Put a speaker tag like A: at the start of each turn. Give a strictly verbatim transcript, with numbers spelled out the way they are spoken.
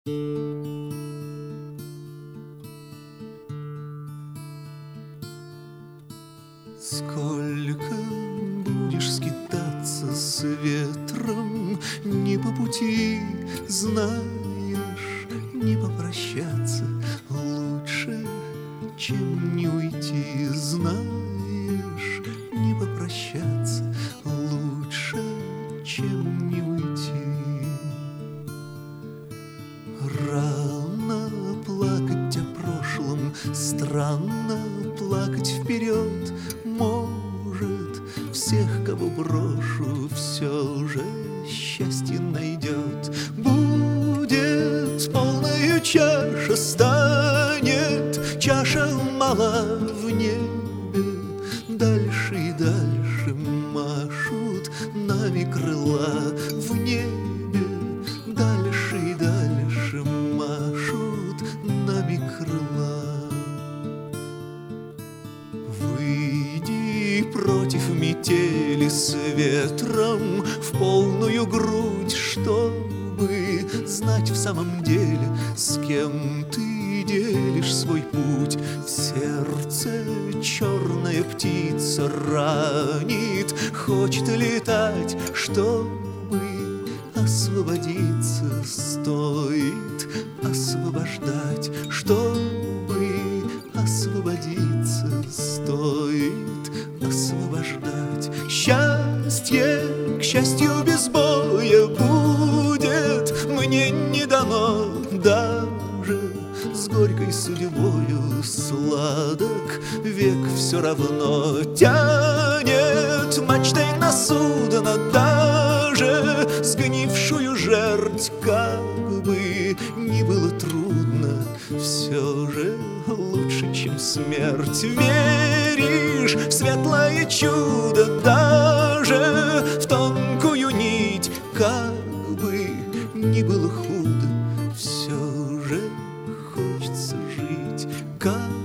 A: Сколько будешь скитаться с ветром, не по пути, знаешь, не попрощаться лучше, чем не уйти, знаешь, не попрощаться лучше, чем не уйти. Рано плакать о прошлом, странно плакать вперед. Может, всех, кого брошу, все же счастье найдет. Будет полная чаша, станет чаша мала в небе. Дальше и дальше машут нами крыла в небе. Дальше и дальше машут нами крыла. Выйди против метели с ветром в полную грудь, чтобы знать в самом деле, с кем ты делишь свой путь. В сердце черная птица ранит, хочет летать, чтобы освободиться. Стоит освобождать, чтобы освободиться, стоит освобождать. Счастье, к счастью, без боя будет мне не дано. Даже с горькой судьбою сладок век все равно тянет мачтой на судно, даже сгнившую жерть. Как бы ни было трудно, все же лучше, чем смерть. Веришь в светлое чудо, даже в тонкую нить. Как бы ни было худо, все же хочется жить. Как